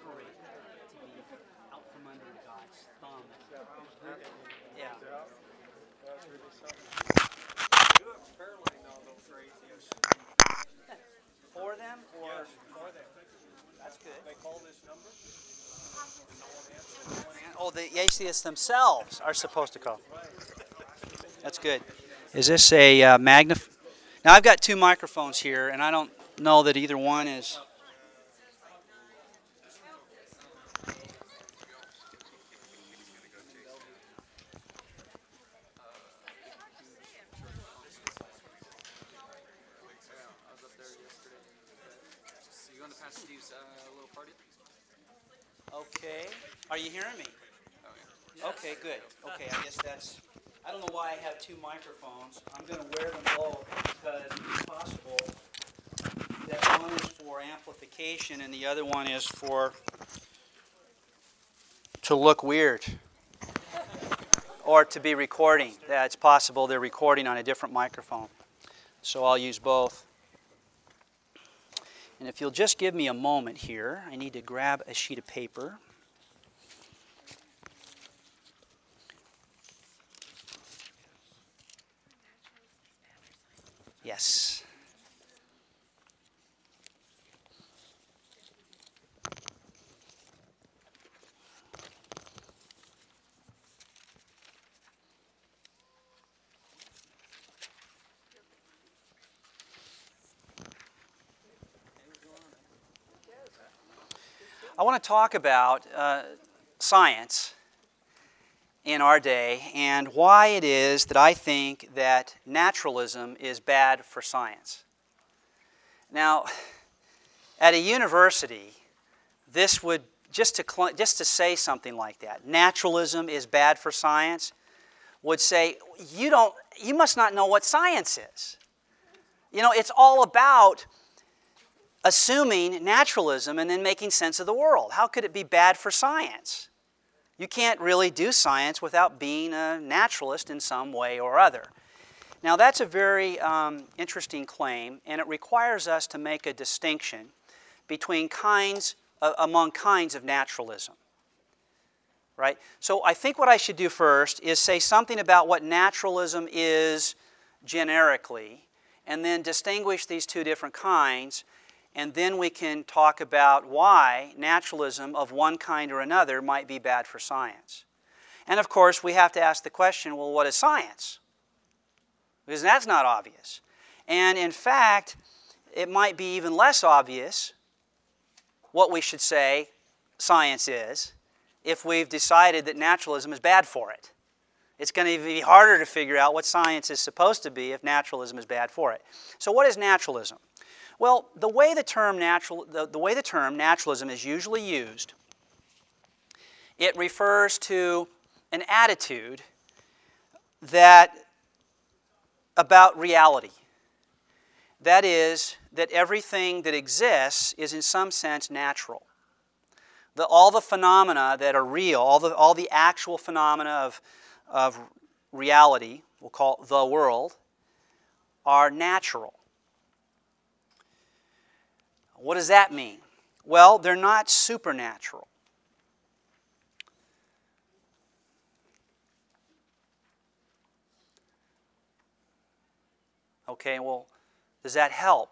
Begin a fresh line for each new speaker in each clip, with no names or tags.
separate, to be out from under God's thumb. Yeah.
That's really something. You have Caroline now, though, for atheists.
For them, or
Yes, for them.
that's good.
They call this number, and no one answers.
Oh, the atheists themselves are supposed to call.
Right.
That's good. Is this a magnif? Now I've got two microphones here, and I don't know that either one is.
You going to Pastor Steve's little party?
Okay. Are you hearing me?
Oh, yeah.
Okay, good. Okay, I guess that's. I don't know why I have two microphones. I'm going to wear them both because it's possible that one is for amplification and the other one is for to look weird or to be recording. Yeah, it's possible they're recording on a different microphone. So I'll use both. And if you'll just give me a moment here, I need to grab a sheet of paper. Yes. I want to talk about science in our day and why it is that I think that naturalism is bad for science. Now, at a university, this would, just to say something like that, naturalism is bad for science, would say, you must not know what science is. You know, it's all about assuming naturalism and then making sense of the world. How could it be bad for science? You can't really do science without being a naturalist in some way or other. Now that's a very interesting claim, and it requires us to make a distinction between among kinds of naturalism. Right? So I think what I should do first is say something about what naturalism is generically, and then distinguish these two different kinds, and then we can talk about why naturalism of one kind or another might be bad for science. And of course, we have to ask the question, well, what is science? Because that's not obvious. And in fact, it might be even less obvious what we should say science is if we've decided that naturalism is bad for it. It's going to be harder to figure out what science is supposed to be if naturalism is bad for it. So what is naturalism? Well, the way the term naturalism is usually used, it refers to an attitude about reality. That is, that everything that exists is in some sense natural. All the phenomena that are real, all the actual phenomena of reality, we'll call the world, are natural. What does that mean? Well, they're not supernatural. Okay, well, does that help?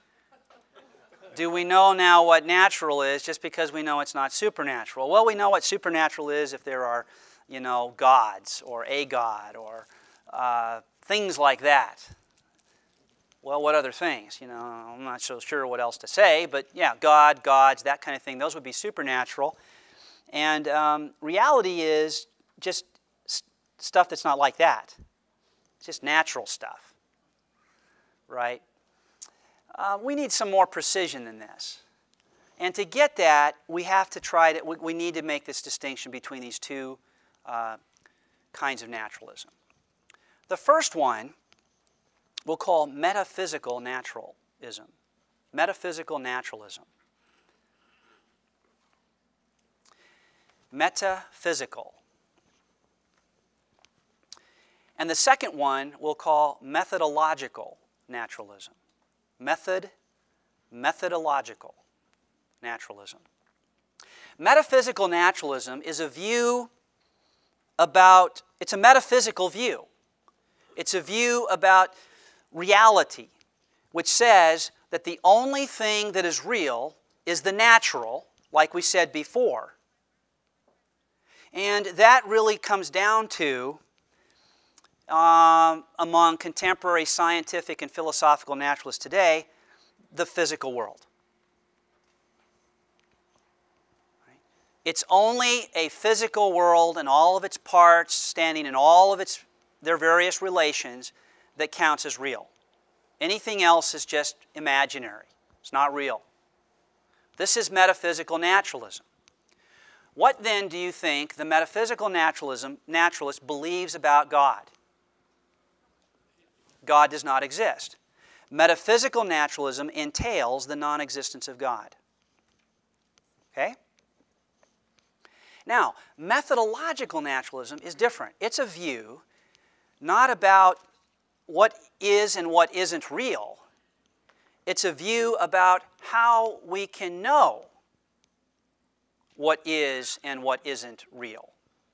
Do we know now what natural is just because we know it's not supernatural? Well, we know what supernatural is if there are, gods or a god or things like that. Well, what other things? I'm not so sure what else to say, but yeah, God, gods, that kind of thing, those would be supernatural. And reality is just stuff that's not like that. It's just natural stuff, right? We need some more precision than this. And to get that, we have to we need to make this distinction between these two kinds of naturalism. The first one we'll call metaphysical naturalism. Metaphysical naturalism. Metaphysical. And the second one we'll call methodological naturalism. Methodological naturalism. Metaphysical naturalism is a view about, it's a metaphysical view. It's a view about reality, which says that the only thing that is real is the natural, like we said before. And that really comes down to, among contemporary scientific and philosophical naturalists today, the physical world. It's only a physical world and all of its parts, standing in all of their various relations, that counts as real. Anything else is just imaginary. It's not real. This is metaphysical naturalism. What then do you think the metaphysical naturalist believes about God? God does not exist. Metaphysical naturalism entails the non-existence of God. Okay? Now, methodological naturalism is different. It's a view not about what is and what isn't real. It's a view about how we can know what is and what isn't real.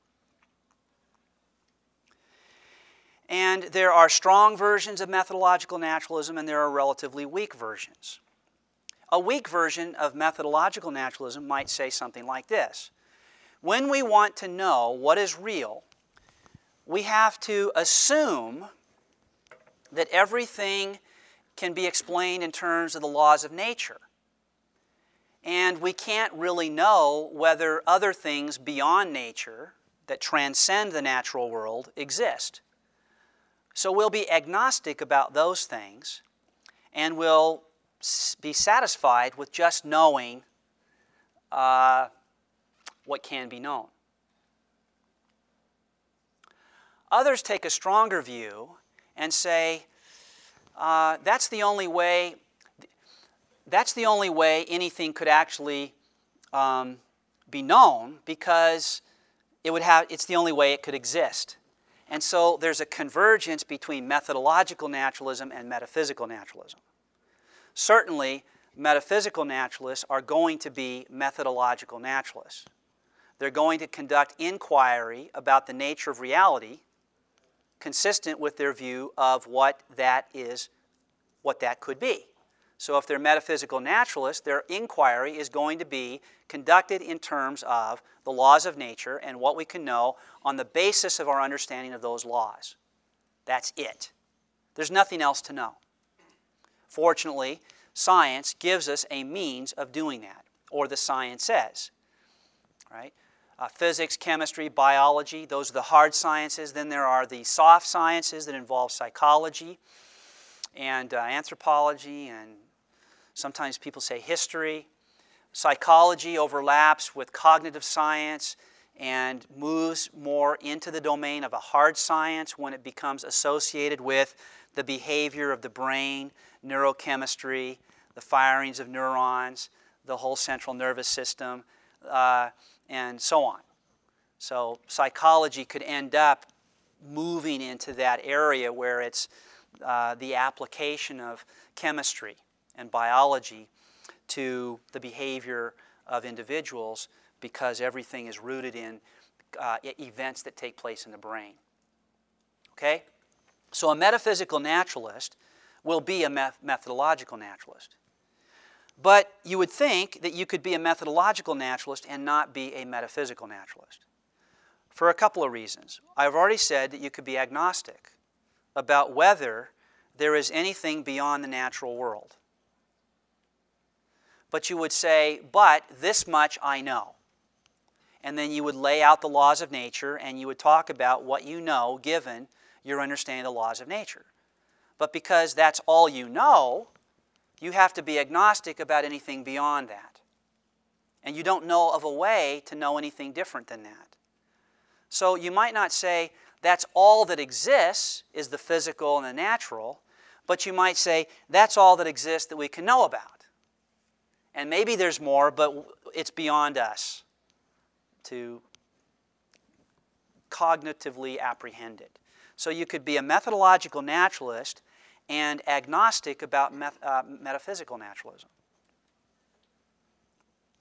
And there are strong versions of methodological naturalism and there are relatively weak versions. A weak version of methodological naturalism might say something like this. When we want to know what is real, we have to assume that everything can be explained in terms of the laws of nature. And we can't really know whether other things beyond nature that transcend the natural world exist. So we'll be agnostic about those things, and we'll be satisfied with just knowing what can be known. Others take a stronger view and say, that's the only way anything could actually be known, because it's the only way it could exist. And so there's a convergence between methodological naturalism and metaphysical naturalism. Certainly, metaphysical naturalists are going to be methodological naturalists. They're going to conduct inquiry about the nature of reality consistent with their view of what that is, what that could be. So if they're metaphysical naturalists, their inquiry is going to be conducted in terms of the laws of nature and what we can know on the basis of our understanding of those laws. That's it. There's nothing else to know. Fortunately, science gives us a means of doing that, or the science says. Right? Physics, chemistry, biology, those are the hard sciences. Then there are the soft sciences that involve psychology and anthropology, and sometimes people say history. Psychology overlaps with cognitive science and moves more into the domain of a hard science when it becomes associated with the behavior of the brain, neurochemistry, the firings of neurons, the whole central nervous system, and so on. So psychology could end up moving into that area where it's the application of chemistry and biology to the behavior of individuals, because everything is rooted in events that take place in the brain. Okay? So a metaphysical naturalist will be a methodological naturalist. But you would think that you could be a methodological naturalist and not be a metaphysical naturalist, for a couple of reasons. I've already said that you could be agnostic about whether there is anything beyond the natural world. But you would say, but this much I know. And then you would lay out the laws of nature and you would talk about what you know given your understanding of the laws of nature. But because that's all you know, you have to be agnostic about anything beyond that. And you don't know of a way to know anything different than that. So you might not say that's all that exists is the physical and the natural, but you might say that's all that exists that we can know about. And maybe there's more, but it's beyond us to cognitively apprehend it. So you could be a methodological naturalist and agnostic about metaphysical naturalism.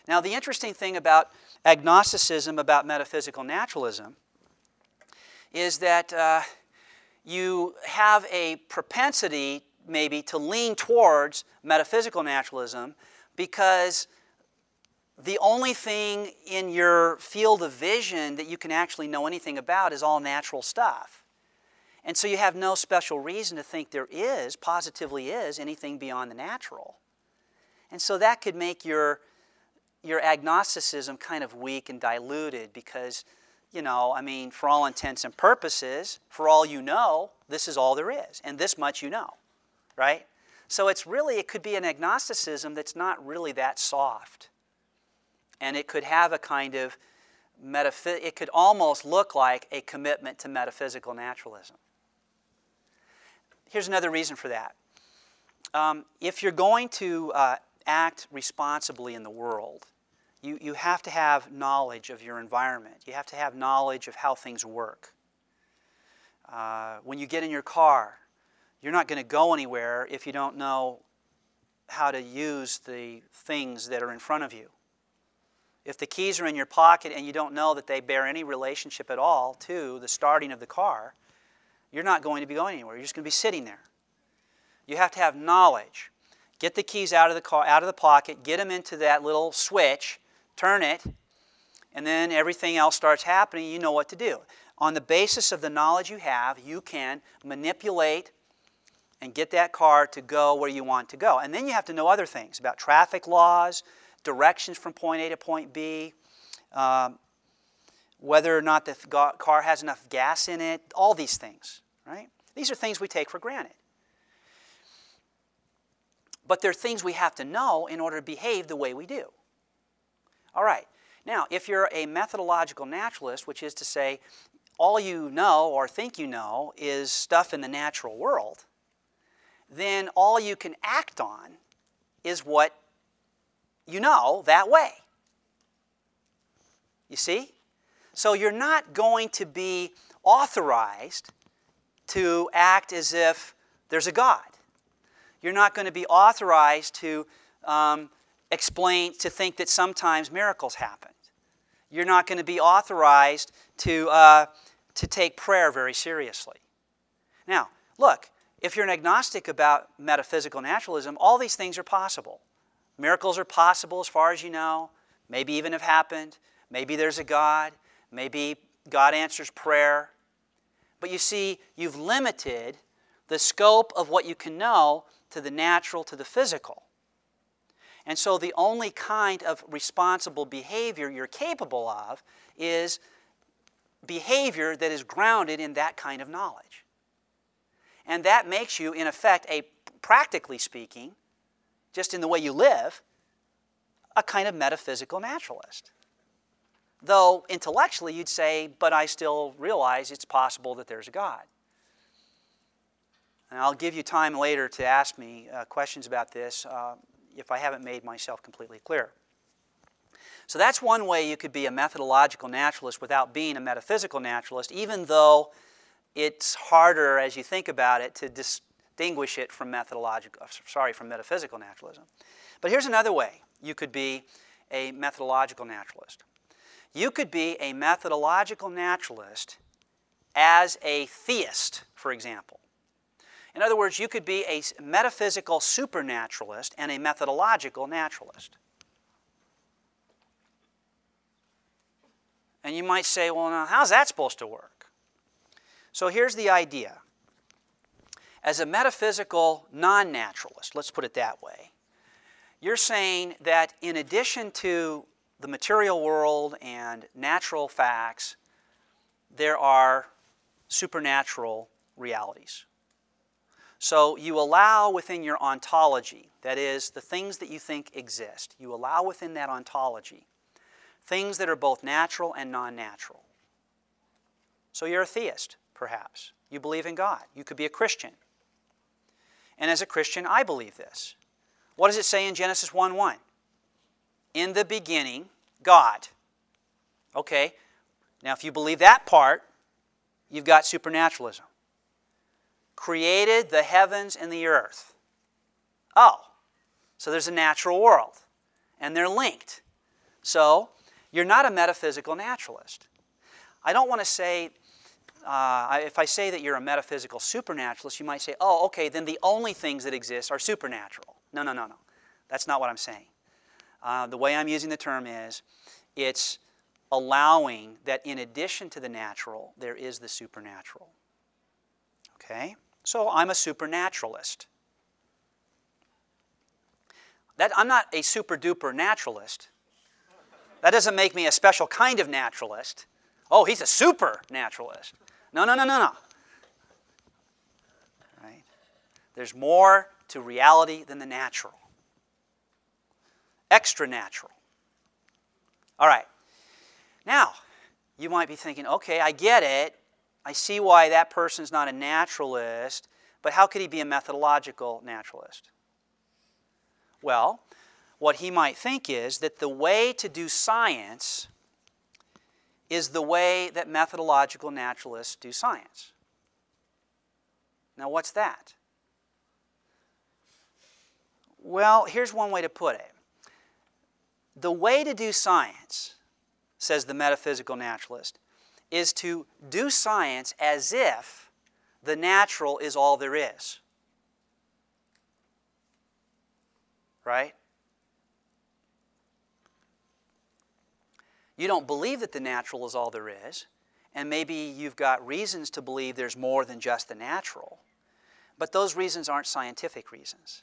Now, the interesting thing about agnosticism, about metaphysical naturalism, is that you have a propensity maybe to lean towards metaphysical naturalism because the only thing in your field of vision that you can actually know anything about is all natural stuff. And so you have no special reason to think there is, positively is, anything beyond the natural. And so that could make your agnosticism kind of weak and diluted because, you know, I mean, for all intents and purposes, for all you know, this is all there is. And this much you know, right? So it's really, it could be an agnosticism that's not really that soft. And it could have a kind of it could almost look like a commitment to metaphysical naturalism. Here's another reason for that. If you're going to act responsibly in the world, you have to have knowledge of your environment. You have to have knowledge of how things work. When you get in your car, you're not going to go anywhere if you don't know how to use the things that are in front of you. If the keys are in your pocket and you don't know that they bear any relationship at all to the starting of the car, you're not going to be going anywhere. You're just going to be sitting there. You have to have knowledge. Get the keys out of the car, out of the pocket, get them into that little switch, turn it, and then everything else starts happening. You know what to do. On the basis of the knowledge you have, you can manipulate and get that car to go where you want to go. And then you have to know other things about traffic laws, directions from point A to point B, whether or not the car has enough gas in it, all these things, right? These are things we take for granted. But they're things we have to know in order to behave the way we do. All right. Now, if you're a methodological naturalist, which is to say all you know or think you know is stuff in the natural world, then all you can act on is what you know that way. You see? So you're not going to be authorized to act as if there's a God. You're not going to be authorized to think that sometimes miracles happened. You're not going to be authorized to take prayer very seriously. Now, look, if you're an agnostic about metaphysical naturalism, all these things are possible. Miracles are possible as far as you know, maybe even have happened. Maybe there's a God. Maybe God answers prayer. But you see, you've limited the scope of what you can know to the natural, to the physical. And so the only kind of responsible behavior you're capable of is behavior that is grounded in that kind of knowledge. And that makes you, in effect, practically speaking, just in the way you live, a kind of metaphysical naturalist. Though intellectually you'd say, but I still realize it's possible that there's a God. And I'll give you time later to ask me questions about this if I haven't made myself completely clear. So that's one way you could be a methodological naturalist without being a metaphysical naturalist, even though it's harder as you think about it to distinguish it from metaphysical naturalism. But here's another way you could be a methodological naturalist. You could be a methodological naturalist as a theist, for example. In other words, you could be a metaphysical supernaturalist and a methodological naturalist. And you might say, well, now, how's that supposed to work? So here's the idea. As a metaphysical non-naturalist, let's put it that way, you're saying that in addition to the material world and natural facts, there are supernatural realities. So you allow within your ontology, that is, the things that you think exist, you allow within that ontology things that are both natural and non-natural. So you're a theist, perhaps. You believe in God. You could be a Christian. And as a Christian, I believe this. What does it say in Genesis 1:1? In the beginning, God. Okay, now if you believe that part, you've got supernaturalism. Created the heavens and the earth. Oh, so there's a natural world, and they're linked. So, you're not a metaphysical naturalist. I don't want to say, if I say that you're a metaphysical supernaturalist, you might say, oh, okay, then the only things that exist are supernatural. No, no, no, no. That's not what I'm saying. The way I'm using the term is, it's allowing that in addition to the natural, there is the supernatural. Okay? So I'm a supernaturalist. I'm not a super-duper naturalist. That doesn't make me a special kind of naturalist. Oh, he's a super-naturalist. No, no, no, no, no. Right? There's more to reality than the natural. Extra-natural. All right. Now, you might be thinking, okay, I get it. I see why that person's not a naturalist, but how could he be a methodological naturalist? Well, what he might think is that the way to do science is the way that methodological naturalists do science. Now, what's that? Well, here's one way to put it. The way to do science, says the metaphysical naturalist, is to do science as if the natural is all there is. Right? You don't believe that the natural is all there is, and maybe you've got reasons to believe there's more than just the natural, but those reasons aren't scientific reasons.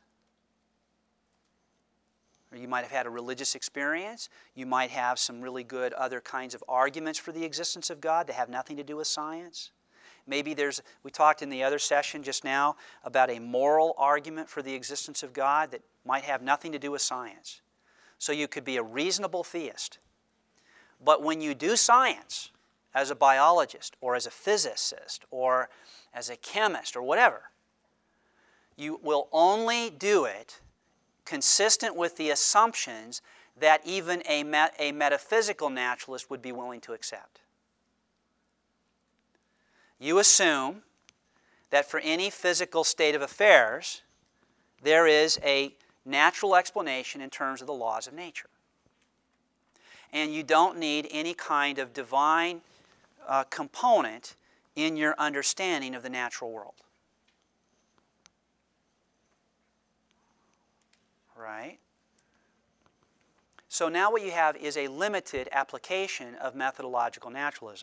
Or you might have had a religious experience. You might have some really good other kinds of arguments for the existence of God that have nothing to do with science. Maybe we talked in the other session just now about a moral argument for the existence of God that might have nothing to do with science. So you could be a reasonable theist. But when you do science as a biologist or as a physicist or as a chemist or whatever, you will only do it consistent with the assumptions that even a metaphysical naturalist would be willing to accept. You assume that for any physical state of affairs, there is a natural explanation in terms of the laws of nature. And you don't need any kind of divine component in your understanding of the natural world. Right? So now what you have is a limited application of methodological naturalism.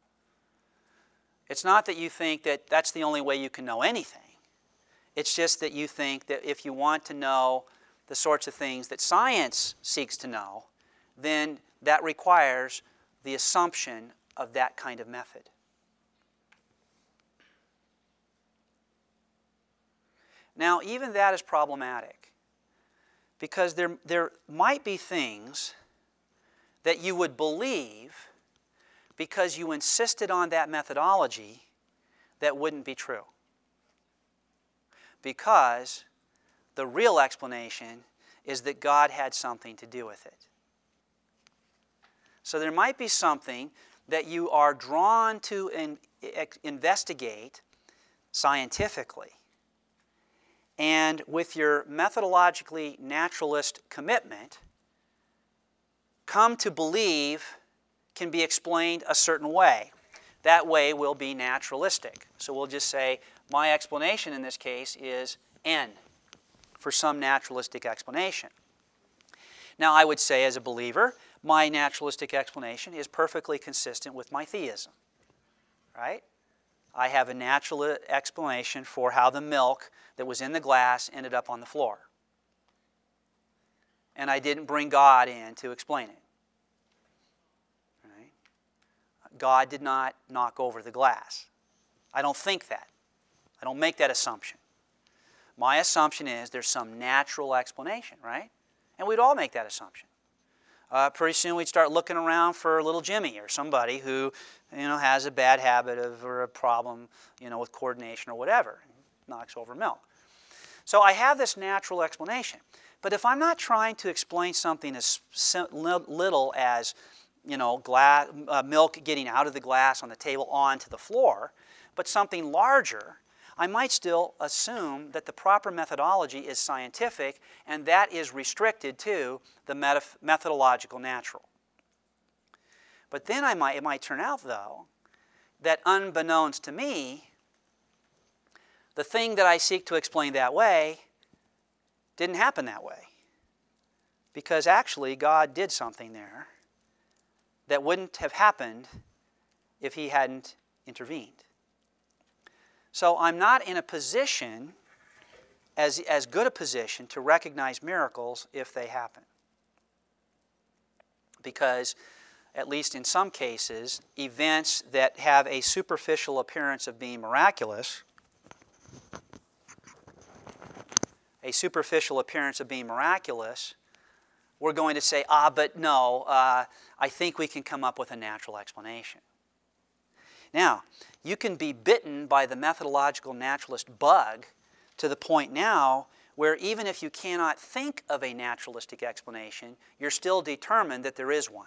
It's not that you think that that's the only way you can know anything. It's just that you think that if you want to know the sorts of things that science seeks to know, then that requires the assumption of that kind of method. Now, even that is problematic. Because there might be things that you would believe because you insisted on that methodology that wouldn't be true. Because the real explanation is that God had something to do with it. So there might be something that you are drawn to investigate scientifically. And with your methodologically naturalist commitment, come to believe can be explained a certain way. That way will be naturalistic. So we'll just say, my explanation in this case is N for some naturalistic explanation. Now I would say as a believer, my naturalistic explanation is perfectly consistent with my theism. Right? I have a natural explanation for how the milk that was in the glass ended up on the floor. And I didn't bring God in to explain it. Right? God did not knock over the glass. I don't think that. I don't make that assumption. My assumption is there's some natural explanation, right? And we'd all make that assumption. Pretty soon we'd start looking around for little Jimmy or somebody who, has a bad habit or a problem, with coordination or whatever, knocks over milk. So I have this natural explanation. But if I'm not trying to explain something as little as, milk getting out of the glass on the table onto the floor, but something larger, I might still assume that the proper methodology is scientific, and that is restricted to the methodological natural. But then it might turn out, though, that unbeknownst to me, the thing that I seek to explain that way didn't happen that way. Because actually, God did something there that wouldn't have happened if He hadn't intervened. So I'm not in a position, as good a position, to recognize miracles if they happen. Because, at least in some cases, events that have a superficial appearance of being miraculous, we're going to say, but no, I think we can come up with a natural explanation. Now, you can be bitten by the methodological naturalist bug to the point now where even if you cannot think of a naturalistic explanation, you're still determined that there is one.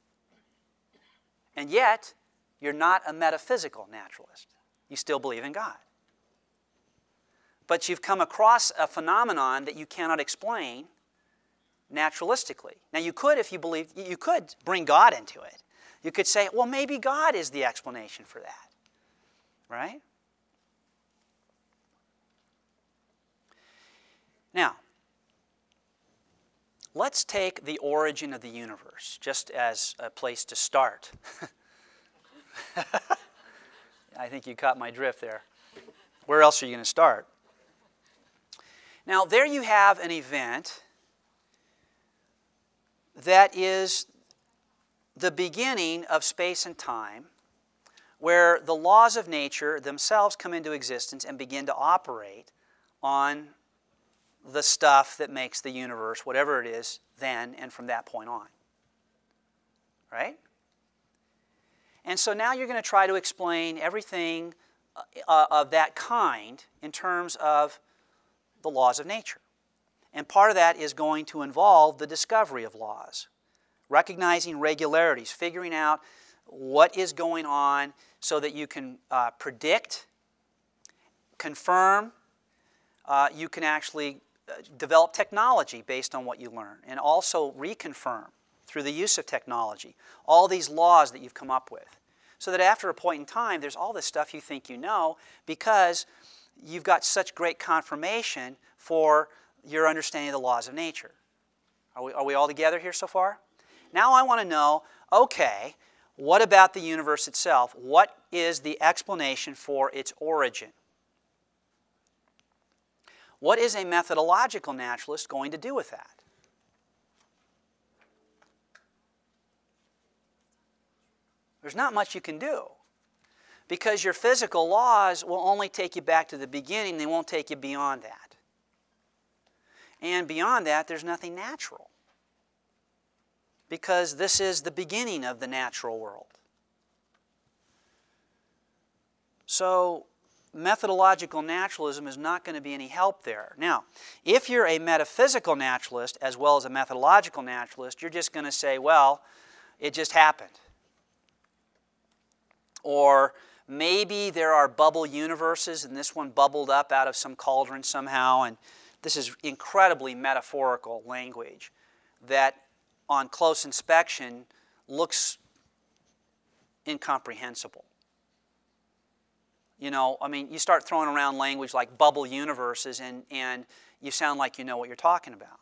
And yet, you're not a metaphysical naturalist. You still believe in God. But you've come across a phenomenon that you cannot explain naturalistically. Now, you could, if you believe, you could bring God into it. You could say, well, maybe God is the explanation for that. Right? Now, let's take the origin of the universe, just as a place to start. I think you caught my drift there. Where else are you going to start? Now, there you have an event that is the beginning of space and time, where the laws of nature themselves come into existence and begin to operate on the stuff that makes the universe, whatever it is, then and from that point on. Right? And so now you're going to try to explain everything of that kind in terms of the laws of nature. And part of that is going to involve the discovery of laws, recognizing regularities, figuring out what is going on so that you can predict, confirm, you can actually develop technology based on what you learn, and also reconfirm through the use of technology all these laws that you've come up with. So that after a point in time, there's all this stuff you think you know because you've got such great confirmation for your understanding of the laws of nature. Are we all together here so far? Now I want to know, okay, what about the universe itself? What is the explanation for its origin? What is a methodological naturalist going to do with that? There's not much you can do, because your physical laws will only take you back to the beginning. They won't take you beyond that. And beyond that, there's nothing natural, because this is the beginning of the natural world. So methodological naturalism is not going to be any help there. Now, if you're a metaphysical naturalist as well as a methodological naturalist, you're just going to say, well, it just happened. Or maybe there are bubble universes and this one bubbled up out of some cauldron somehow, and this is incredibly metaphorical language that on close inspection looks incomprehensible. You know, I mean, you start throwing around language like bubble universes and you sound like you know what you're talking about.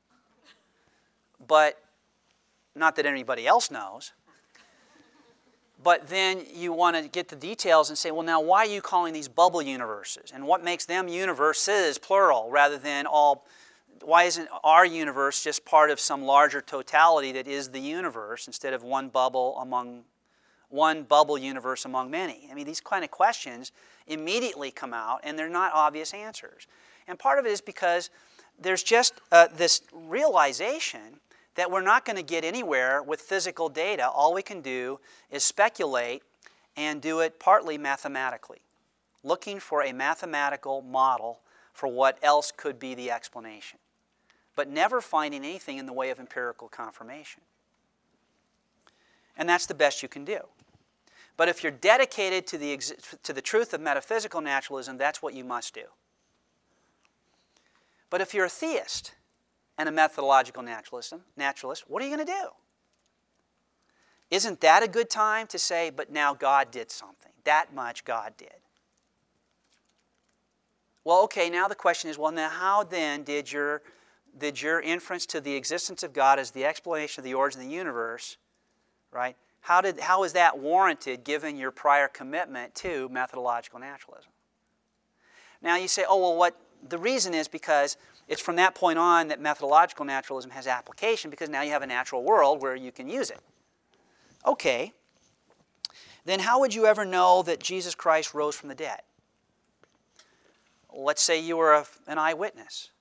But, not that anybody else knows, but then you want to get the details and say, well, now why are you calling these bubble universes? And what makes them universes, plural, rather than all? Why isn't our universe just part of some larger totality that is the universe instead of one bubble universe among many? I mean, these kind of questions immediately come out, and they're not obvious answers. And part of it is because there's just this realization that we're not going to get anywhere with physical data. All we can do is speculate and do it partly mathematically, looking for a mathematical model for what else could be the explanation, but never finding anything in the way of empirical confirmation. And that's the best you can do. But if you're dedicated to the truth of metaphysical naturalism, that's what you must do. But if you're a theist and a methodological naturalist, what are you going to do? Isn't that a good time to say, but now God did something? That much God did. Well, okay, now the question is, well, now how then did your inference to the existence of God as the explanation of the origin of the universe, right? How is that warranted given your prior commitment to methodological naturalism? Now you say, oh, well, the reason is because it's from that point on that methodological naturalism has application, because now you have a natural world where you can use it. Okay, then how would you ever know that Jesus Christ rose from the dead? Let's say you were an eyewitness.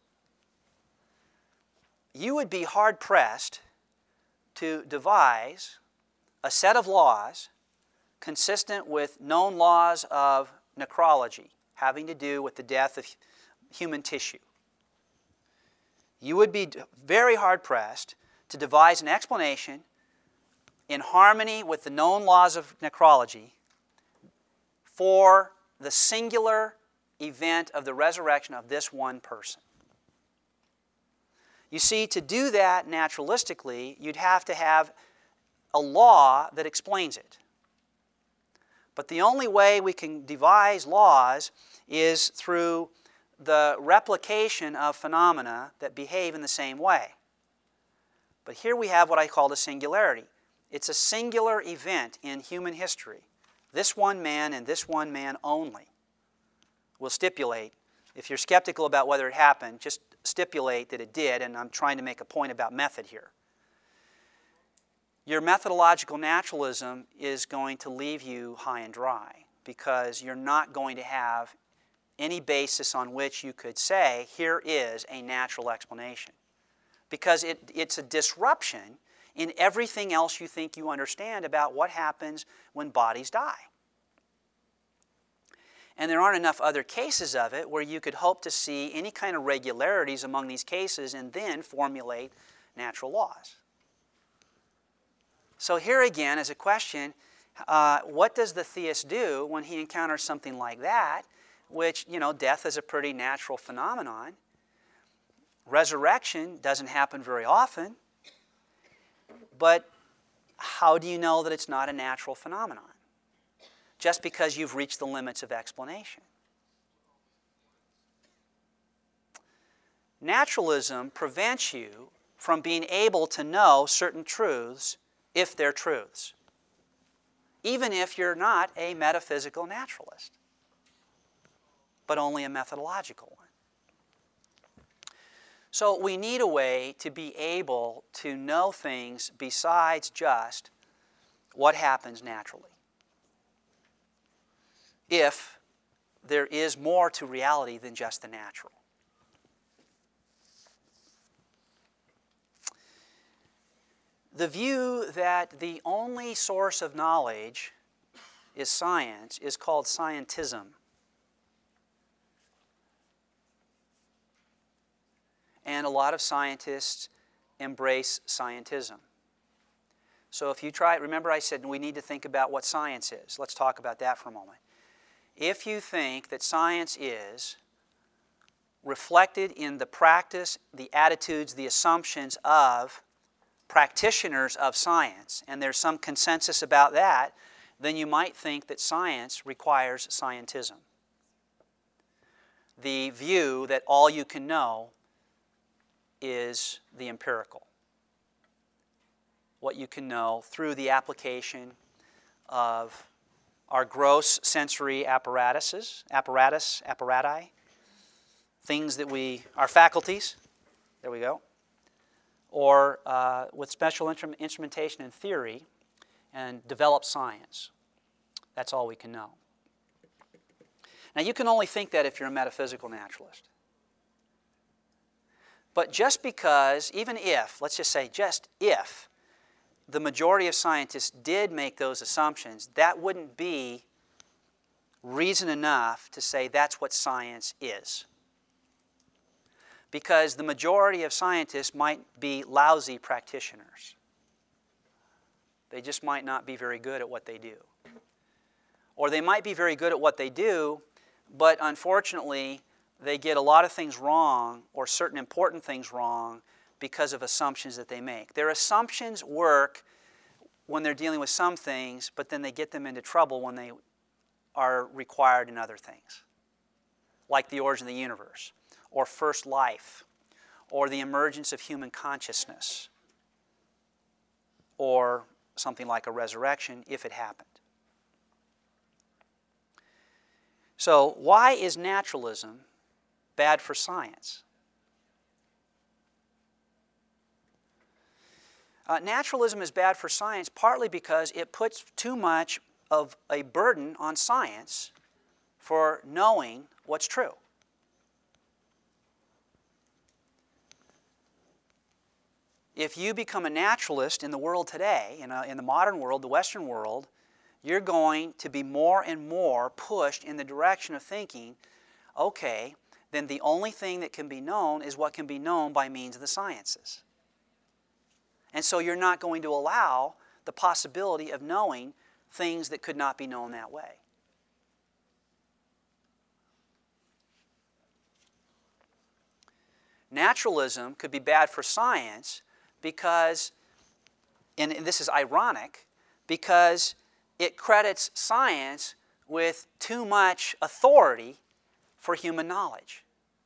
You would be hard-pressed to devise a set of laws consistent with known laws of necrology, having to do with the death of human tissue. You would be very hard-pressed to devise an explanation in harmony with the known laws of necrology for the singular event of the resurrection of this one person. You see, to do that naturalistically, you'd have to have a law that explains it. But the only way we can devise laws is through the replication of phenomena that behave in the same way. But here we have what I call the singularity. It's a singular event in human history. This one man and this one man only will stipulate. If you're skeptical about whether it happened, just stipulate that it did, and I'm trying to make a point about method here. Your methodological naturalism is going to leave you high and dry, because you're not going to have any basis on which you could say, here is a natural explanation. Because it's a disruption in everything else you think you understand about what happens when bodies die. And there aren't enough other cases of it where you could hope to see any kind of regularities among these cases and then formulate natural laws. So here again is a question, what does the theist do when he encounters something like that, which, death is a pretty natural phenomenon. Resurrection doesn't happen very often, but how do you know that it's not a natural phenomenon? Just because you've reached the limits of explanation. Naturalism prevents you from being able to know certain truths if they're truths, even if you're not a metaphysical naturalist, but only a methodological one. So we need a way to be able to know things besides just what happens naturally, if there is more to reality than just the natural. The view that the only source of knowledge is science is called scientism. And a lot of scientists embrace scientism. So if you try, remember I said we need to think about what science is. Let's talk about that for a moment. If you think that science is reflected in the practice, the attitudes, the assumptions of practitioners of science, and there's some consensus about that, then you might think that science requires scientism. The view that all you can know is the empirical. What you can know through the application of our gross sensory apparati, things that our faculties, there we go, or with special instrumentation and theory and develop science. That's all we can know. Now you can only think that if you're a metaphysical naturalist. But just because, even if, let's just say just if, the majority of scientists did make those assumptions, that wouldn't be reason enough to say that's what science is. Because the majority of scientists might be lousy practitioners. They just might not be very good at what they do. Or they might be very good at what they do, but unfortunately, they get a lot of things wrong or certain important things wrong because of assumptions that they make. Their assumptions work when they're dealing with some things, but then they get them into trouble when they are required in other things, like the origin of the universe, or first life, or the emergence of human consciousness, or something like a resurrection if it happened. So, why is naturalism bad for science? Naturalism is bad for science partly because it puts too much of a burden on science for knowing what's true. If you become a naturalist in the world today, in the modern world, the Western world, you're going to be more and more pushed in the direction of thinking, okay, then the only thing that can be known is what can be known by means of the sciences. And so you're not going to allow the possibility of knowing things that could not be known that way. Naturalism could be bad for science because, and this is ironic, because it credits science with too much authority for human knowledge.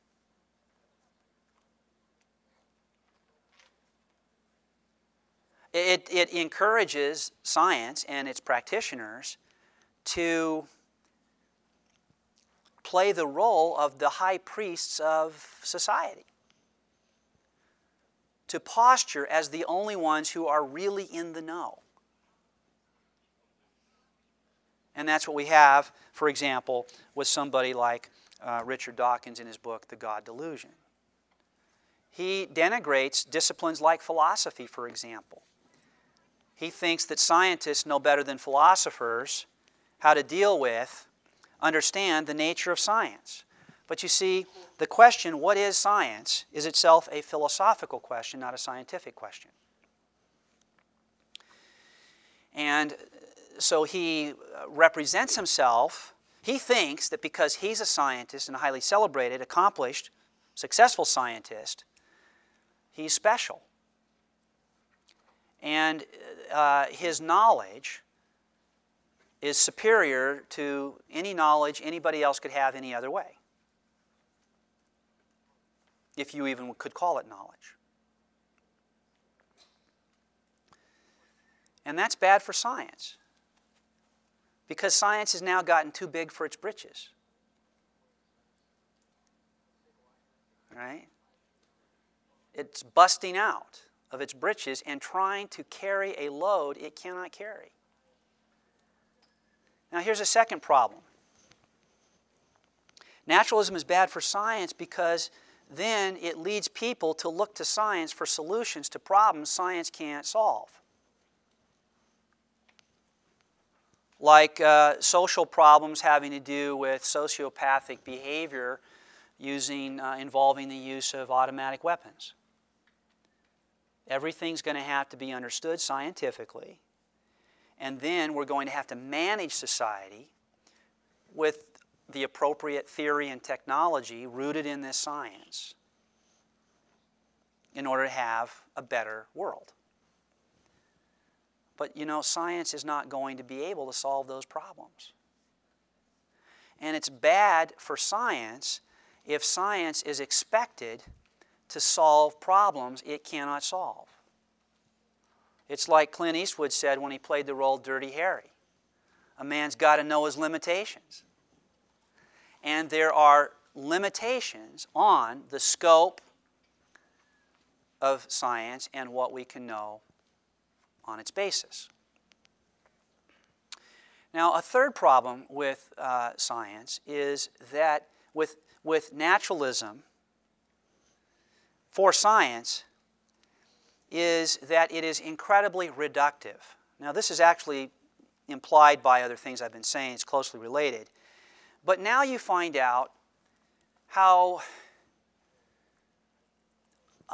It encourages science and its practitioners to play the role of the high priests of society, to posture as the only ones who are really in the know. And that's what we have, for example, with somebody like Richard Dawkins in his book, The God Delusion. He denigrates disciplines like philosophy, for example. He thinks that scientists know better than philosophers how to deal with, understand the nature of science. But you see, the question, what is science, is itself a philosophical question, not a scientific question. And so he represents himself. He thinks that because he's a scientist and a highly celebrated, accomplished, successful scientist, he's special. And his knowledge is superior to any knowledge anybody else could have any other way, if you even could call it knowledge. And that's bad for science, because science has now gotten too big for its britches. Right? It's busting out of its britches and trying to carry a load it cannot carry. Now here's a second problem. Naturalism is bad for science because then it leads people to look to science for solutions to problems science can't solve. Like social problems having to do with sociopathic behavior involving the use of automatic weapons. Everything's going to have to be understood scientifically, and then we're going to have to manage society with the appropriate theory and technology rooted in this science in order to have a better world. But you know, science is not going to be able to solve those problems. And it's bad for science if science is expected to solve problems it cannot solve. It's like Clint Eastwood said when he played the role Dirty Harry. A man's got to know his limitations. And there are limitations on the scope of science and what we can know on its basis. Now, a third problem with science is that with naturalism, for science, is that it is incredibly reductive. Now, this is actually implied by other things I've been saying. It's closely related. But now you find out how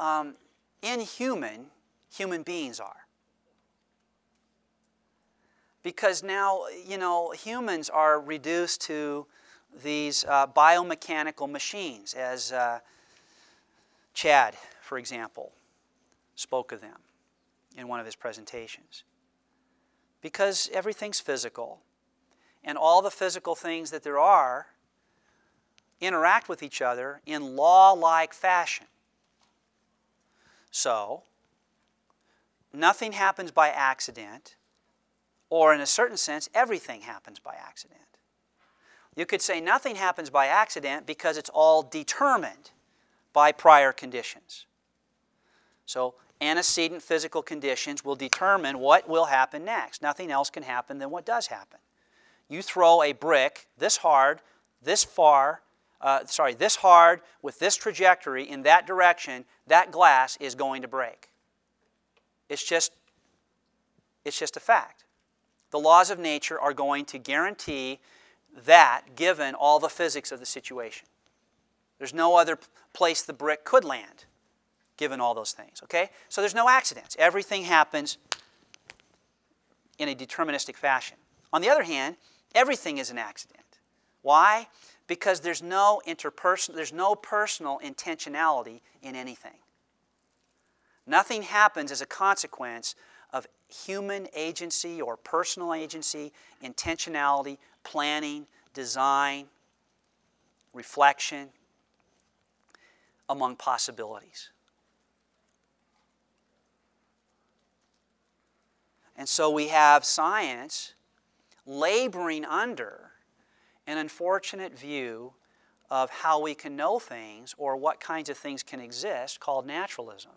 inhuman human beings are. Because now, humans are reduced to these biomechanical machines, as Chad, for example, spoke of them in one of his presentations. Because everything's physical, and all the physical things that there are interact with each other in law-like fashion. So, nothing happens by accident, or in a certain sense, everything happens by accident. You could say nothing happens by accident because it's all determined by prior conditions. So, antecedent physical conditions will determine what will happen next. Nothing else can happen than what does happen. You throw a brick this hard, this hard with this trajectory in that direction, that glass is going to break. It's just a fact. The laws of nature are going to guarantee that given all the physics of the situation. There's no other place the brick could land given all those things, okay? So there's no accidents. Everything happens in a deterministic fashion. On the other hand, everything is an accident. Why? Because there's no personal intentionality in anything. Nothing happens as a consequence of human agency or personal agency, intentionality, planning, design, reflection among possibilities. And so we have science laboring under an unfortunate view of how we can know things or what kinds of things can exist called naturalism.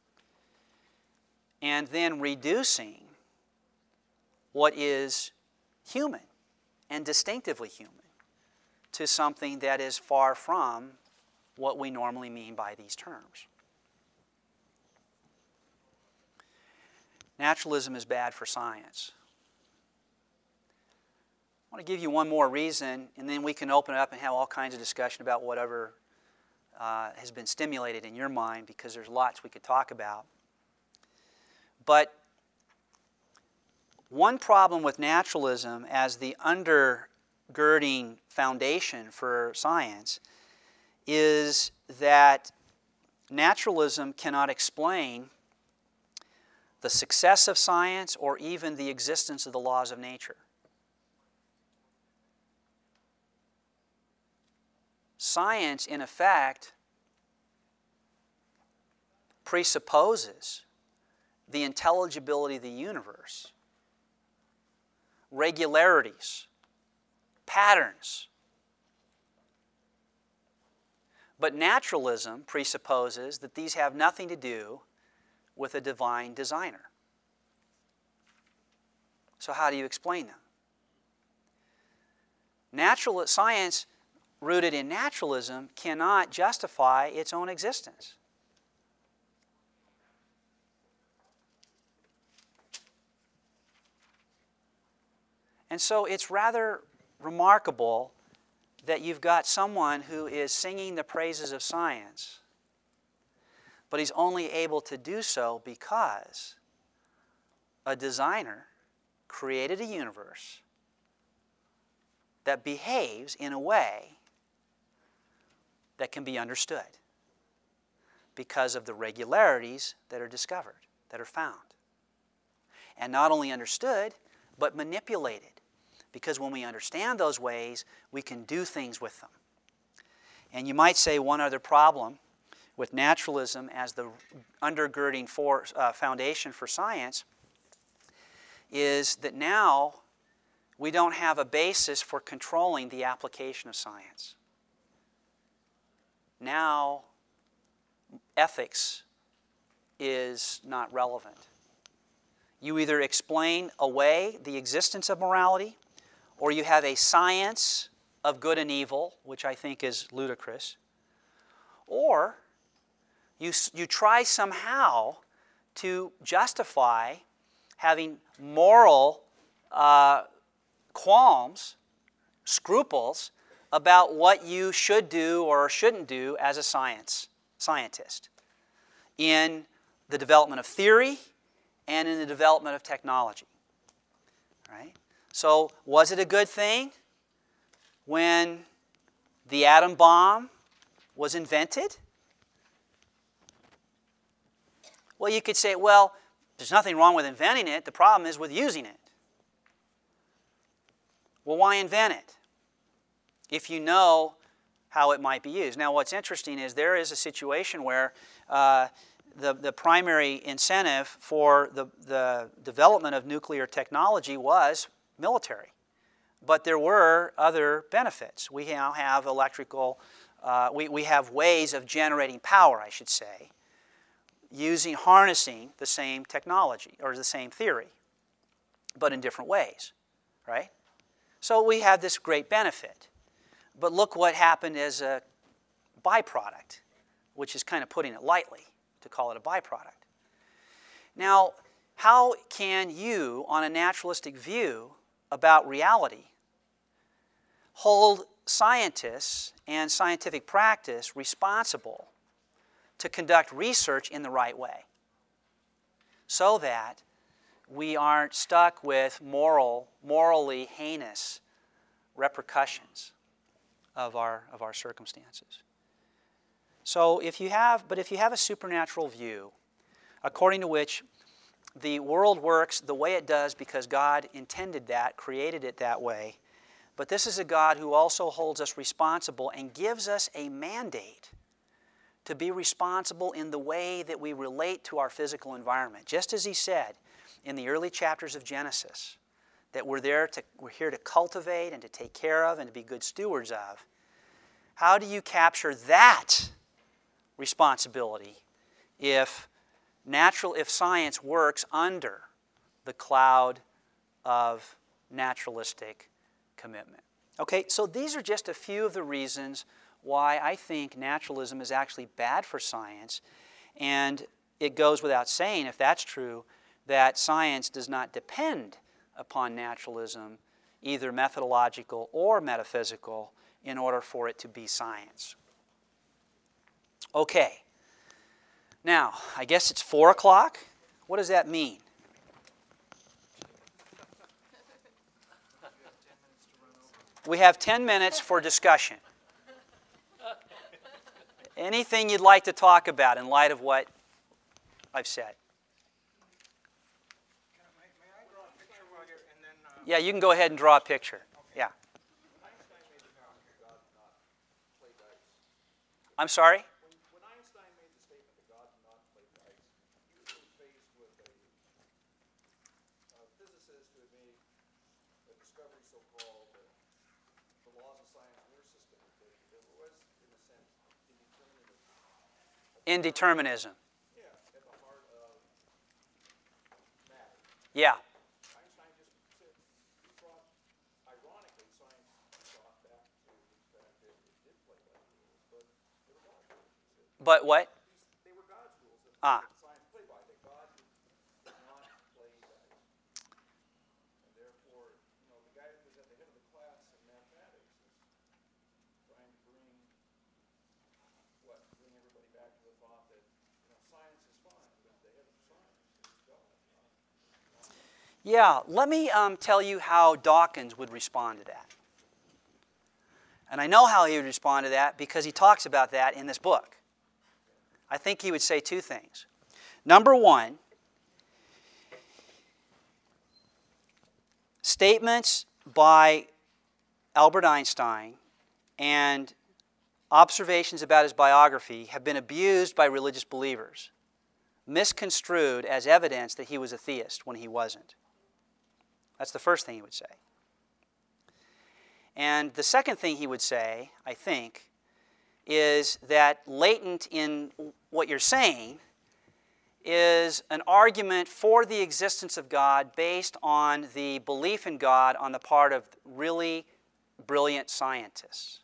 And then reducing what is human and distinctively human to something that is far from what we normally mean by these terms. Naturalism is bad for science. I want to give you one more reason, and then we can open it up and have all kinds of discussion about whatever has been stimulated in your mind, because there's lots we could talk about. But one problem with naturalism as the undergirding foundation for science is that naturalism cannot explain the success of science or even the existence of the laws of nature. Science, in effect, presupposes the intelligibility of the universe, regularities, patterns. But naturalism presupposes that these have nothing to do with a divine designer. So how do you explain them? Science rooted in naturalism cannot justify its own existence. And so it's rather remarkable that you've got someone who is singing the praises of science, but he's only able to do so because a designer created a universe that behaves in a way that can be understood because of the regularities that are discovered, that are found. And not only understood, but manipulated. Because when we understand those ways, we can do things with them. And you might say one other problem with naturalism as the undergirding foundation for science is that now we don't have a basis for controlling the application of science. Now, ethics is not relevant. You either explain away the existence of morality, or you have a science of good and evil, which I think is ludicrous, or you try somehow to justify having moral qualms, scruples, about what you should do or shouldn't do as a scientist in the development of theory and in the development of technology. right? So was it a good thing when the atom bomb was invented? Well, you could say, well, there's nothing wrong with inventing it. The problem is with using it. Well, why invent it if you know how it might be used? Now, what's interesting is there is a situation where the primary incentive for the development of nuclear technology was military. But there were other benefits. We now have electrical, we have ways of generating power, I should say, harnessing the same technology or the same theory, but in different ways, right? So we have this great benefit. But look what happened as a byproduct, which is kind of putting it lightly to call it a byproduct. Now, how can you, on a naturalistic view about reality, hold scientists and scientific practice responsible to conduct research in the right way so that we aren't stuck with morally heinous repercussions of our circumstances? So if you have a supernatural view according to which the world works the way it does because God intended that, created it that way, but this is a God who also holds us responsible and gives us a mandate to be responsible in the way that we relate to our physical environment. Just as he said in the early chapters of Genesis, that we're here to cultivate and to take care of and to be good stewards of. How do you capture that responsibility if science works under the cloud of naturalistic commitment? Okay, so these are just a few of the reasons why I think naturalism is actually bad for science, and it goes without saying, if that's true, that science does not depend upon naturalism, either methodological or metaphysical, in order for it to be science. Okay. Now, I guess it's 4 o'clock. What does that mean? We have 10 minutes for discussion. Anything you'd like to talk about in light of what I've said?
May I draw a picture while you're, and then...
Yeah, you can go ahead and draw a picture. Yeah. I'm sorry?
When Einstein made the statement that God did not play dice, he was faced with a physicist who had made a discovery so-called the laws of science were systematic. It was, in a sense,
Indeterminism.
Yeah, at the heart of matter.
Yeah.
Einstein just said, he brought, ironically, science brought back to the fact that it did play by the rules, but they were God's rules, he said.
But what?
They were God's rules that science played by. That God did not play dice. And therefore, the guy who was at the head of the class in mathematics is trying to bring everybody back to the thought that, science is fine, but the head of science is God.
Yeah, let me tell you how Dawkins would respond to that. And I know how he would respond to that because he talks about that in this book. I think he would say 2 things. Number 1, statements by Albert Einstein and observations about his biography have been abused by religious believers, misconstrued as evidence that he was a theist when he wasn't. That's the first thing he would say. And the second thing he would say, I think, is that latent in what you're saying is an argument for the existence of God based on the belief in God on the part of really brilliant scientists.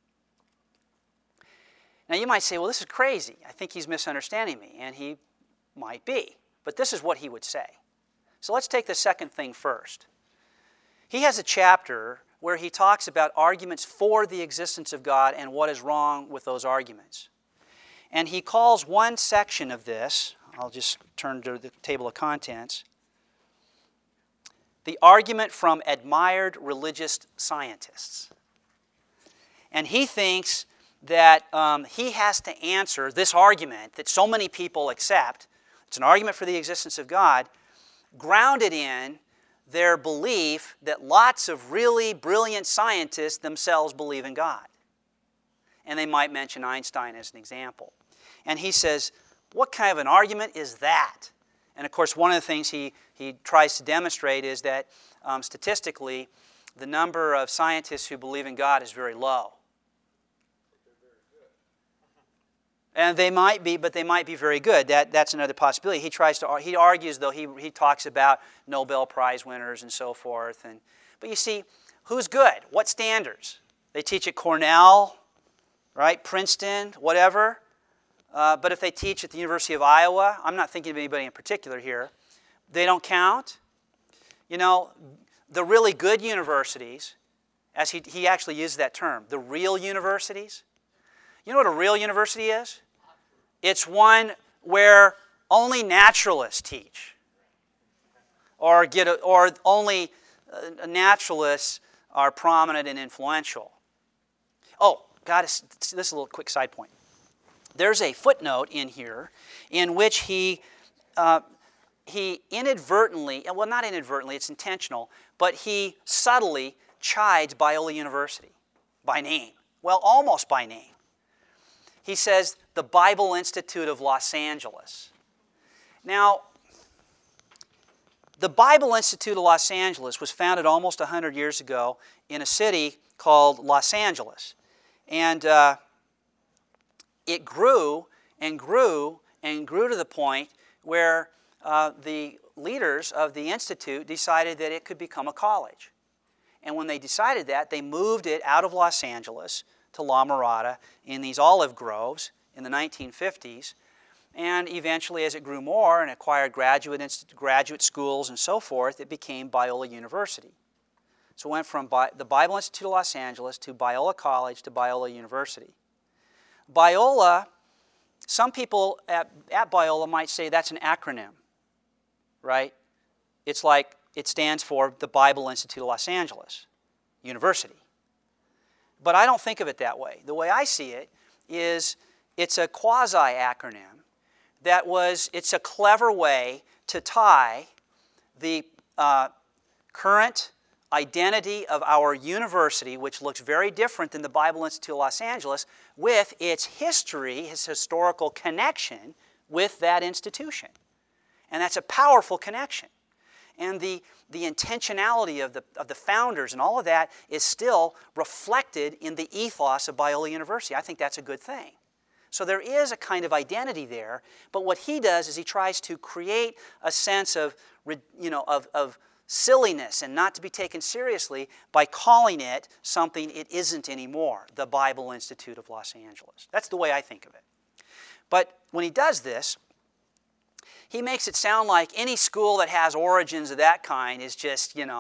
Now you might say, well, this is crazy. I think he's misunderstanding me, and he might be. But this is what he would say. So let's take the second thing first. He has a chapter where he talks about arguments for the existence of God and what is wrong with those arguments. And he calls one section of this, I'll just turn to the table of contents, the argument from admired religious scientists. And he thinks that he has to answer this argument that so many people accept. It's an argument for the existence of God, grounded in their belief that lots of really brilliant scientists themselves believe in God. And they might mention Einstein as an example. And he says, what kind of an argument is that? And of course, one of the things he tries to demonstrate is that statistically, the number of scientists who believe in God is very low. And they might be, but they might be very good. That's another possibility. He argues, though, he talks about Nobel Prize winners and so forth. But you see, who's good? What standards? They teach at Cornell, right? Princeton, whatever. But if they teach at the University of Iowa, I'm not thinking of anybody in particular here, they don't count. You know, the really good universities, as he actually uses that term, the real universities. You know what a real university is? It's one where only naturalists teach, or only naturalists are prominent and influential. Oh, this is a little quick side point. There's a footnote in here in which he inadvertently, well, not inadvertently, it's intentional, but he subtly chides Biola University by name. Well, almost by name. He says, the Bible Institute of Los Angeles. Now, the Bible Institute of Los Angeles was founded almost 100 years ago in a city called Los Angeles. And it grew and grew and grew to the point where the leaders of the institute decided that it could become a college. And when they decided that, they moved it out of Los Angeles to La Mirada in these olive groves in the 1950s. And eventually, as it grew more and acquired graduate schools and so forth, it became Biola University. So it went from the Bible Institute of Los Angeles to Biola College to Biola University. Biola, some people at Biola might say that's an acronym, right? It's like it stands for the Bible Institute of Los Angeles University. But I don't think of it that way. The way I see it is it's a quasi-acronym it's a clever way to tie the current identity of our university, which looks very different than the Bible Institute of Los Angeles, with its history, its historical connection with that institution. And that's a powerful connection. And the intentionality of the founders and all of that is still reflected in the ethos of Biola University. I think that's a good thing. So there is a kind of identity there, but what he does is he tries to create a sense of silliness and not to be taken seriously by calling it something it isn't anymore, the Bible Institute of Los Angeles. That's the way I think of it. But when he does this, he makes it sound like any school that has origins of that kind is just, you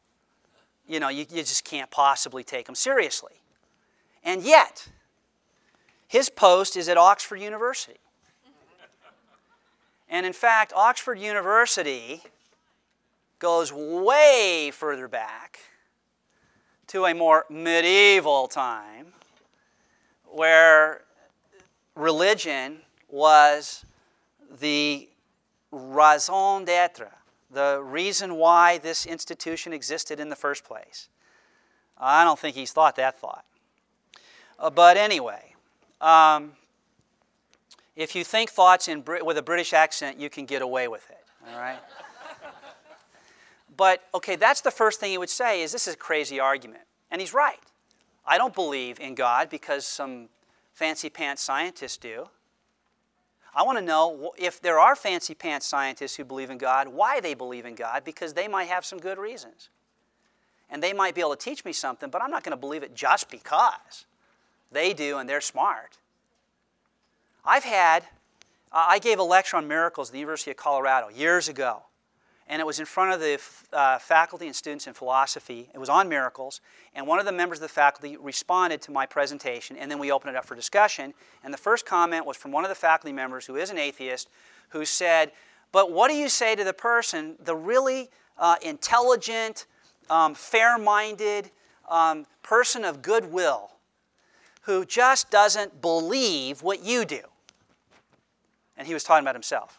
just can't possibly take them seriously. And yet, his post is at Oxford University. And in fact, Oxford University goes way further back to a more medieval time where religion was the raison d'être, the reason why this institution existed in the first place. I don't think he's thought that thought. But anyway, if you think thoughts with a British accent, you can get away with it, all right? But, okay, that's the first thing he would say is this is a crazy argument. And he's right. I don't believe in God because some fancy-pants scientists do. I want to know if there are fancy-pants scientists who believe in God, why they believe in God, because they might have some good reasons. And they might be able to teach me something, but I'm not going to believe it just because they do and they're smart. I gave a lecture on miracles at the University of Colorado years ago. And it was in front of the faculty and students in philosophy. It was on miracles. And one of the members of the faculty responded to my presentation, and then we opened it up for discussion. And the first comment was from one of the faculty members who is an atheist, who said, but what do you say to the person, the really intelligent, fair-minded person of goodwill who just doesn't believe what you do. And he was talking about himself.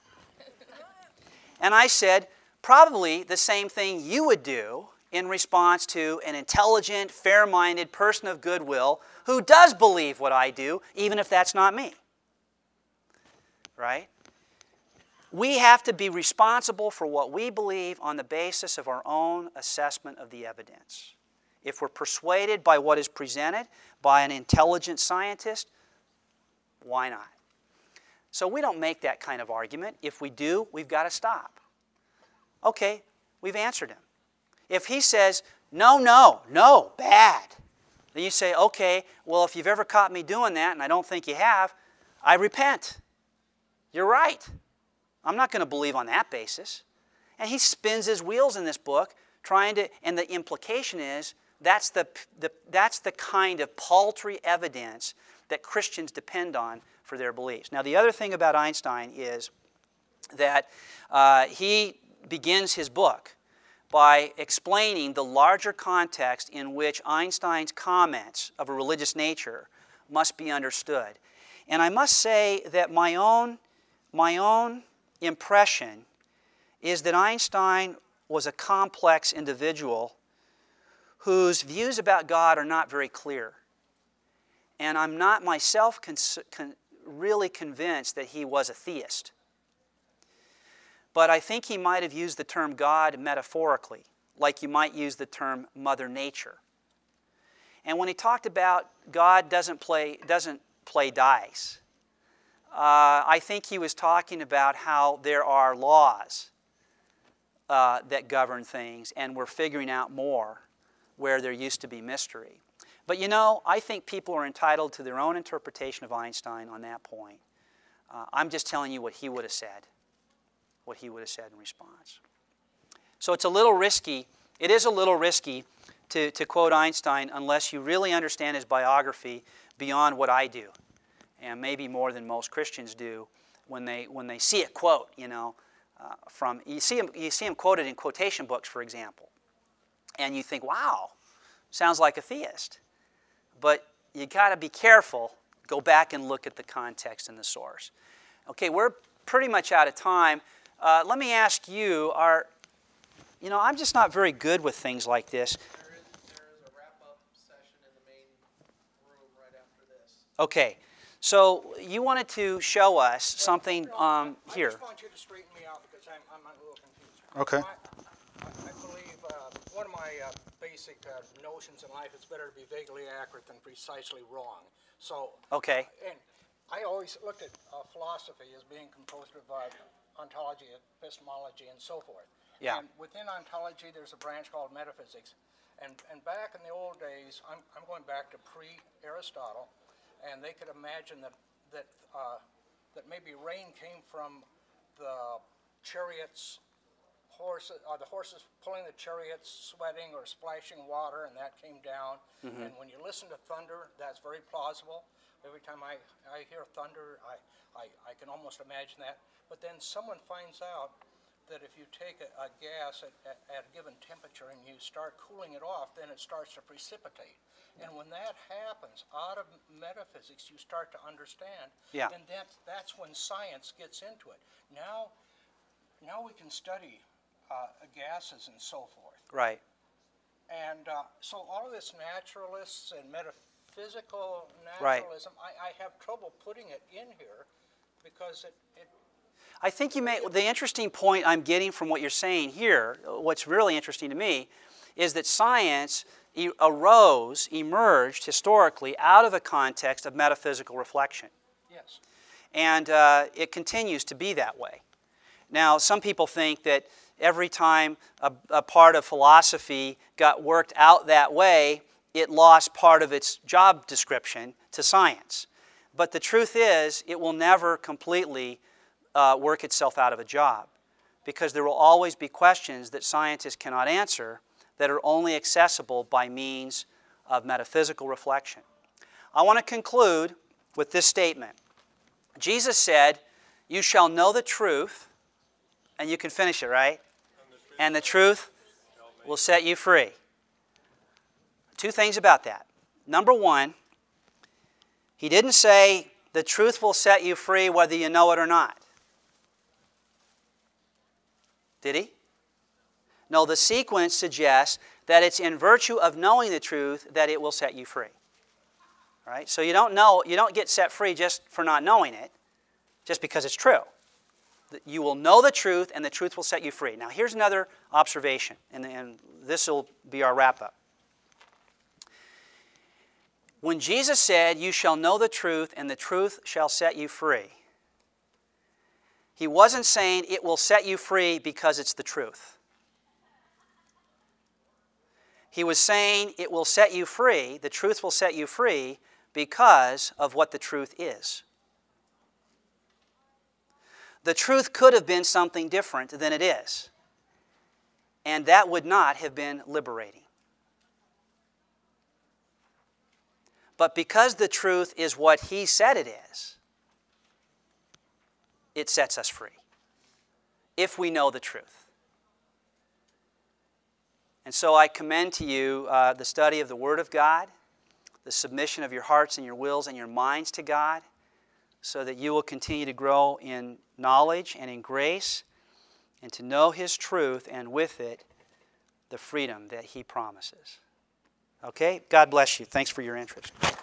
And I said, probably the same thing you would do in response to an intelligent, fair-minded person of goodwill who does believe what I do, even if that's not me. Right? We have to be responsible for what we believe on the basis of our own assessment of the evidence. If we're persuaded by what is presented by an intelligent scientist, why not? So we don't make that kind of argument. If we do, we've got to stop. Okay, we've answered him. If he says, no, no, no, bad, then you say, okay, well, if you've ever caught me doing that, and I don't think you have, I repent. You're right. I'm not going to believe on that basis. And he spins his wheels in this book trying to, and the implication is that's the kind of paltry evidence that Christians depend on for their beliefs. Now, the other thing about Einstein is that he begins his book by explaining the larger context in which Einstein's comments of a religious nature must be understood. And I must say that my own impression is that Einstein was a complex individual whose views about God are not very clear. And I'm not myself really convinced that he was a theist. But I think he might have used the term God metaphorically, like you might use the term Mother Nature. And when he talked about God doesn't play dice, I think he was talking about how there are laws that govern things, and we're figuring out more where there used to be mystery. But you know, I think people are entitled to their own interpretation of Einstein on that point. I'm just telling you what he would have said. What he would have said in response. So it's a little risky. It is a little risky to quote Einstein unless you really understand his biography beyond what I do, and maybe more than most Christians do when they see a quote. You know, you see him quoted in quotation books, for example, and you think, "Wow, sounds like a theist." But you got to be careful. Go back and look at the context and the source. Okay, we're pretty much out of time. Let me ask you, I'm just not very good with things like this.
There is a wrap-up session in the main room right after this.
Okay, so you wanted to show us something here.
I just want you to straighten me out because I'm a little confused.
Okay.
I believe one of my basic notions in life, it's better to be vaguely accurate than precisely wrong. So,
Okay.
And I always looked at philosophy as being composed of ontology, epistemology, and so forth.
Yeah.
And within ontology, there's a branch called metaphysics. And back in the old days, I'm going back to pre-Aristotle, and they could imagine that maybe rain came from the chariots, the horses pulling the chariots, sweating or splashing water, and that came down. Mm-hmm. And when you listen to thunder, that's very plausible. Every time I hear thunder, I can almost imagine that. But then someone finds out that if you take a gas at a given temperature and you start cooling it off, then it starts to precipitate. And when that happens, out of metaphysics, you start to understand.
Yeah.
And that's when science gets into it. Now we can study gases and so forth.
Right.
And so all of this naturalists and metaphysical naturalism, right. I have trouble putting it in here because it
I think the interesting point I'm getting from what you're saying here, what's really interesting to me, is that science emerged historically out of the context of metaphysical reflection.
Yes.
And it continues to be that way. Now, some people think that every time a part of philosophy got worked out that way, it lost part of its job description to science. But the truth is, it will never completely work itself out of a job, because there will always be questions that scientists cannot answer that are only accessible by means of metaphysical reflection. I want to conclude with this statement. Jesus said, "You shall know the truth," and you can finish it, right? and the truth will set you free. Two things about that. Number one, he didn't say the truth will set you free whether you know it or not. Did he? No, the sequence suggests that it's in virtue of knowing the truth that it will set you free. Right? So you don't get set free just for not knowing it, just because it's true. You will know the truth, and the truth will set you free. Now, here's another observation, and this will be our wrap-up. When Jesus said, "You shall know the truth, and the truth shall set you free," he wasn't saying it will set you free because it's the truth. He was saying it will set you free, the truth will set you free, because of what the truth is. The truth could have been something different than it is, and that would not have been liberating. But because the truth is what he said it is, it sets us free, if we know the truth. And so I commend to you the study of the Word of God, the submission of your hearts and your wills and your minds to God, so that you will continue to grow in knowledge and in grace, and to know His truth, and with it, the freedom that He promises. Okay? God bless you. Thanks for your interest.